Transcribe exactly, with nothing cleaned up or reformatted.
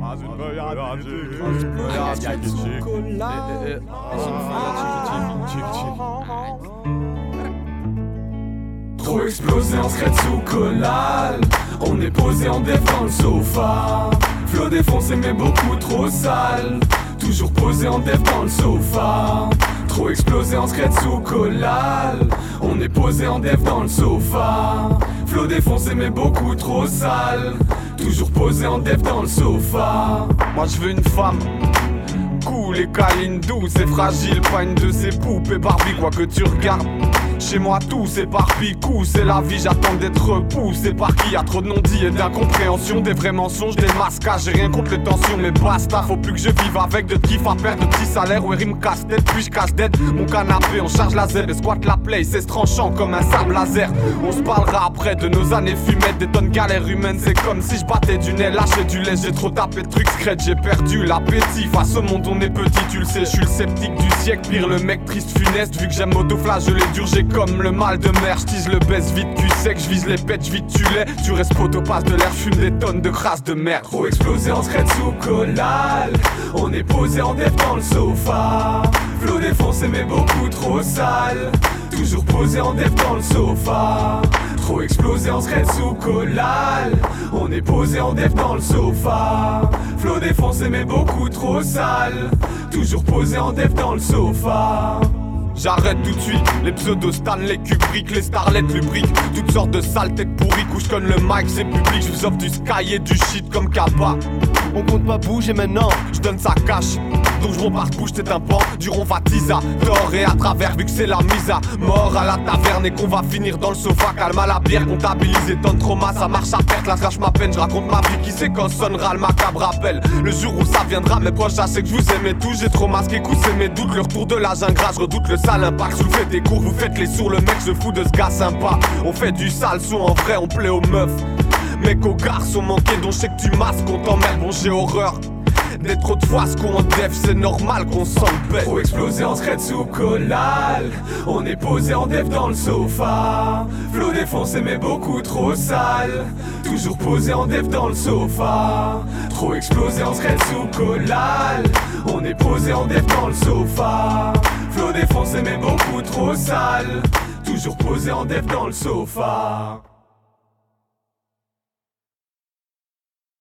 Trop explosé en secret sous collal. On est posé en def dans le sofa. Flow défoncé mais beaucoup trop sale. Toujours posé en def dans le sofa. Trop explosé en secret sous collal. On est posé en def dans le sofa. Flow défoncé mais beaucoup trop sale. Toujours posé en def dans le sofa. Moi je veux une femme cool et câline, douce et fragile, pas une de ces poupées Barbie. Quoi que tu regardes, chez moi tout s'éparpille, coup c'est la vie, j'attends d'être repoussé par qui. Y'a trop de non-dits et d'incompréhension, des vrais mensonges, des masquages. J'ai rien contre les tensions mais basta, faut plus que je vive avec de kiff à perdre de petits salaires. Ouais rime casse-tête, puis je casse tête mon canapé, on charge la Z et squatte la play. C'est tranchant comme un sable laser. On se parlera après de nos années fumettes, des tonnes galères humaines. C'est comme si je battais du nez, lâchais du lait. J'ai trop tapé de trucs secrets, j'ai perdu l'appétit. Face au monde on est petit, tu le sais, je suis le sceptique du siècle. Pire le mec triste funeste, vu que j'aime autoflageller dur, j'ai comme le mal de mer, j'tise le baisse vite, cul sec, j'vise les pètes, j'vite tu l'es. Tu restes poteau, passe de l'air, fume des tonnes de crasse de merde. Trop explosé en secret sous collal. On est posé en def dans le sofa. Flow défoncé mais beaucoup trop sale. Toujours posé en def dans le sofa. Trop explosé en secret sous collal. On est posé en def dans le sofa. Flow défoncé mais beaucoup trop sale. Toujours posé en def dans le sofa. J'arrête tout de suite, les pseudos Stanley Kubrick, les starlets lubriques, toutes sortes de saletés pourries, couche comme le mic, c'est public, je vous offre du sky et du shit comme Kappa. On compte pas bouger maintenant, je donne sa cash. Donc je repars bouge tes tympans, du ronfatisa, tort et à travers vu que c'est la mise à mort à la taverne et qu'on va finir dans le sofa. Calme à la bière, comptabiliser tant de trauma, ça marche à perte, là je gâche ma peine, je raconte ma vie qui sait quand sonnera le macabre appel. Le jour où ça viendra, mes proches, je sais que je vous aimais tous, j'ai trop masqué, c'est mes doutes, le retour de la jungle, je redoute le sale impact, soulevez des cours, vous faites les sourds, le mec se fout de ce gars sympa. On fait du sale son, en vrai on plaît aux meufs. Mec aux garçons manqués dont je sais que tu masques, on t'emmerde, bon j'ai horreur d'être trop de fois ce qu'on def, c'est normal qu'on s'en pète. Trop explosé en secret sous collal. On est posé en def dans le sofa. Flow défoncé mais beaucoup trop sale. Toujours posé en def dans le sofa. Trop explosé en secret sous collal. On est posé en def dans le sofa. Flow défoncé mais beaucoup trop sale. Toujours posé en def dans le sofa.